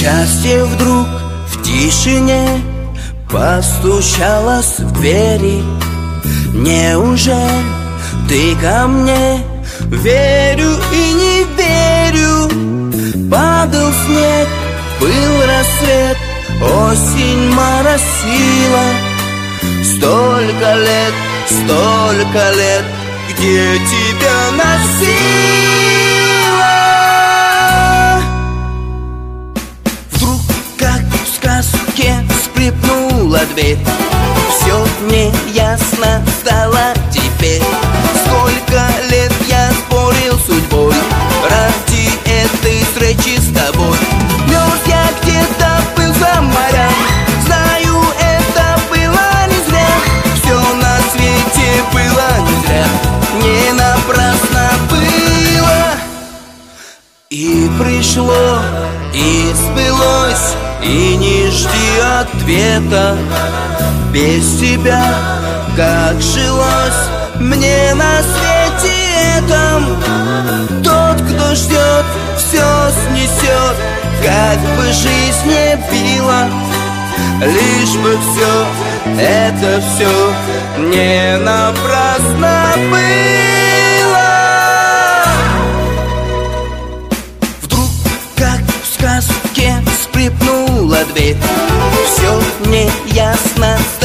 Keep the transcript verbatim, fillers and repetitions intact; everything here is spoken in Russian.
Счастье вдруг в тишине постучалось в двери. Неужели ты ко мне? Верю и не верю. Падал снег, был рассвет, осень моросила. Столько лет, столько лет, где тебя носила? Вдруг, как в сказке, скрипнула дверь. Все неясно стало теперь. Сколько лет я спорил с судьбой ради этой встречи с тобой. Мерз я где-то был за моря. Знаю, это было не зря. Все на свете было не зря. Не напрасно было. И пришло, и сбылось, и не жди ответа. Без тебя как жилось мне на свете этом. Тот, кто ждет, все снесет, как бы жизнь не била. Лишь бы все, это все не напрасно было. Вдруг, как в сказке, скрипнула дверь. Все неясно стало.